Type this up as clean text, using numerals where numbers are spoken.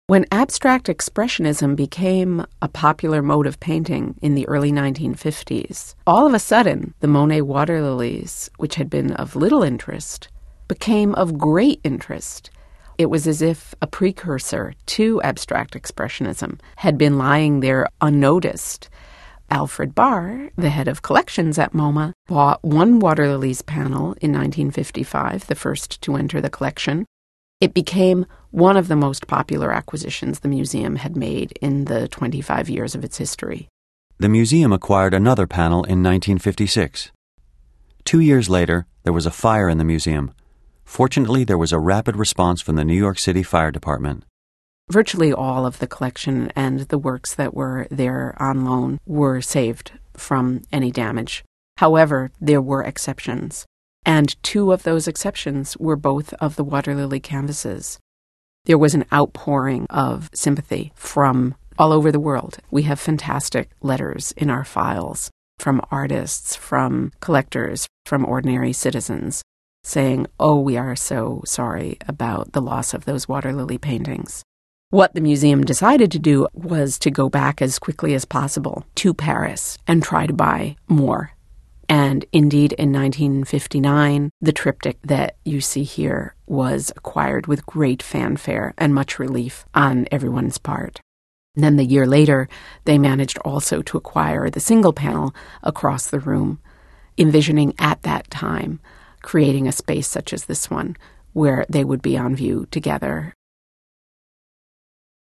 When abstract expressionism became a popular mode of painting in the early 1950s, all of a sudden, the Monet water lilies, which had been of little interest, became of great interest. It was as if a precursor to abstract expressionism had been lying there unnoticed. Alfred Barr, the head of collections at MoMA, bought one water lilies panel in 1955, the first to enter the collection. It became one of the most popular acquisitions the museum had made in the 25 years of its history. The museum acquired another panel in 1956. 2 years later, there was a fire in the museum. Fortunately, there was a rapid response from the New York City Fire Department. Virtually all of the collection and the works that were there on loan were saved from any damage. However, there were exceptions. And two of those exceptions were both of the water lily canvases. There was an outpouring of sympathy from all over the world. We have fantastic letters in our files from artists, from collectors, from ordinary citizens, saying, "Oh, we are so sorry about the loss of those water lily paintings." What the museum decided to do was to go back as quickly as possible to Paris and try to buy more. And indeed, in 1959, the triptych that you see here was acquired with great fanfare and much relief on everyone's part. And then the year later, they managed also to acquire the single panel across the room, envisioning at that time creating a space such as this one, where they would be on view together